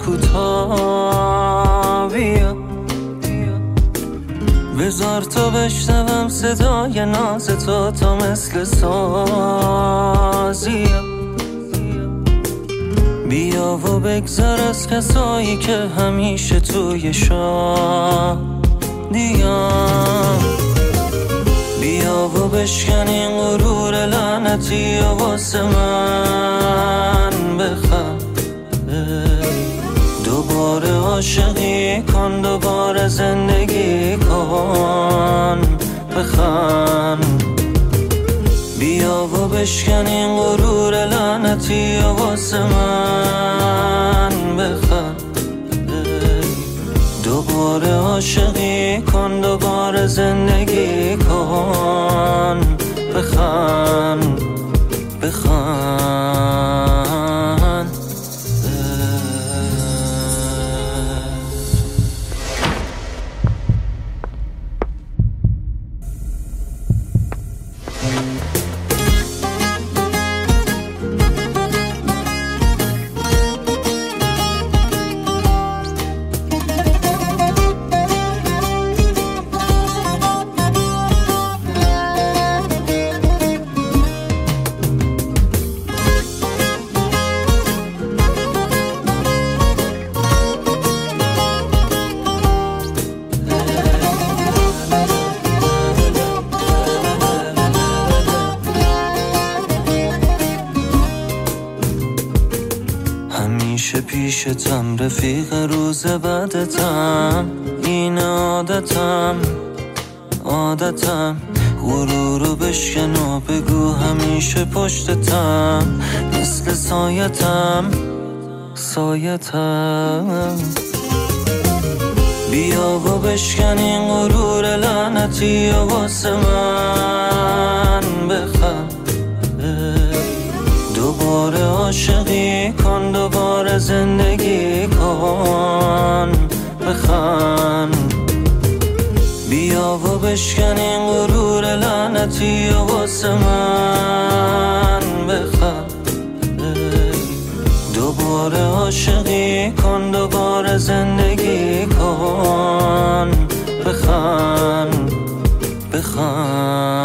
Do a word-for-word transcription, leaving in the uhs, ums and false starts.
کوتاه بیا، بذار تو بشنوم صدای ناز تو تا مثل سازیا. بیا و بگذر از کسایی که همیشه توی شادیان. بیا و بشکن این غرور لعنتی و واسه من بخند. دوباره عاشقی کن، دوباره زندگی کن، بخند. بیا و بشکن این غرور لعنتی و واسه من بخند. دوباره عاشقی کن، دوباره زندگی کن، بخند، بخند. همیشه پیشتم رفیق روز بعدتم، این عادتم عادتم. غرورو بشکن و بگو همیشه پشتتم، مثل سایتم سایتم. بیا و بشکن این غرور لعنتی و واسه من بخند. دوباره عاشقی کن، دوباره زندگی کن، بخند. بیا و بشکن این غرور لعنتی و واسه من بخند. دوباره عاشقی کن، دوباره زندگی کن، بخند، بخند.